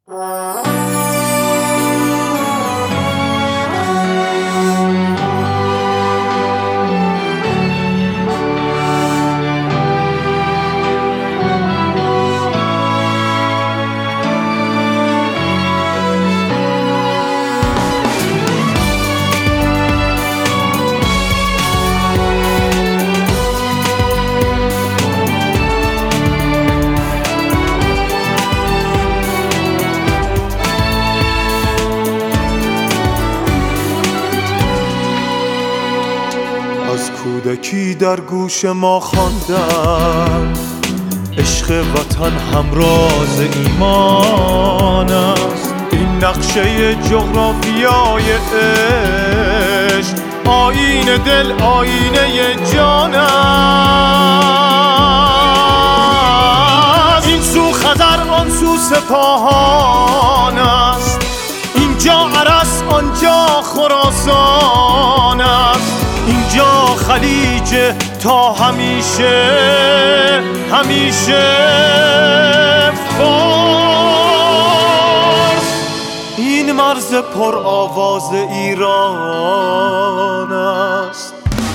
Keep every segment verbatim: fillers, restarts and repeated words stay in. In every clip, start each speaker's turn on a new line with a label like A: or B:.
A: از کودکی در گوش ما خواندن عشق وطن همراز ایمان است. این نقشه جغرافیای عشق آیین دل آینه جان است. این سو خزر آن سو سپاهان است، اینجا عرس آنجا خراسان است. اینجا خلیج تا همیشه همیشه فارس. این مرز پر آواز ایران است.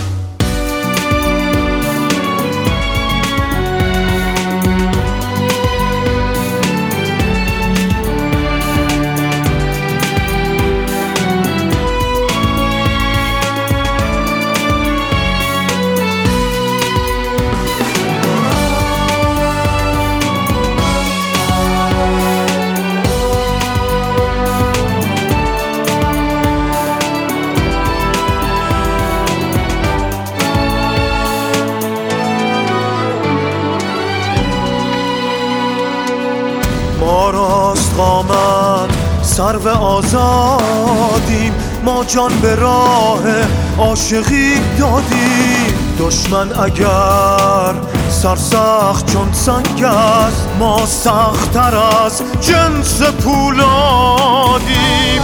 A: ما راست قامت سرو آزادیم، ما جان به راه عاشقی دادیم. دشمن اگر سرسخت چون سنگ است، ما سخت‌تر از جنس پولادیم.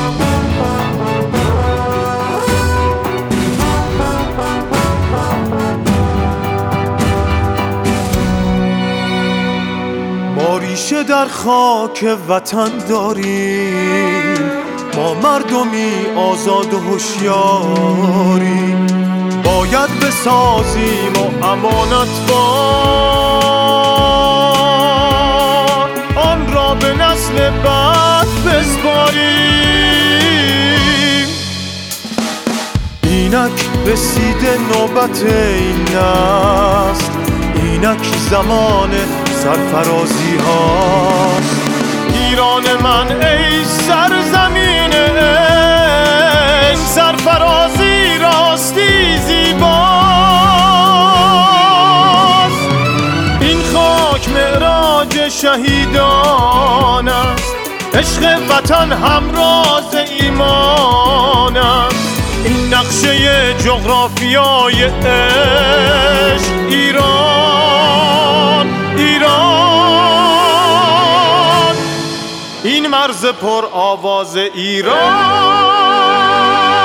A: ما ریشه در خاک وطن داریم، ما مردمی آزاد و هوشیاریم. باید بسازیم و امانتبار آن را به نسل بعد بسپاریم. اینک رسیده نوبت این نسل، اینک زمان سرفرازی هاست. ایران من ای سرزمین عشق، سرفرازی راستی زیباست. این خاک معراج شهیدان است، عشق وطن همراز ایمان است. این نقشه جغرافیای عشق ایران ایران. این مرز پر آواز ایران.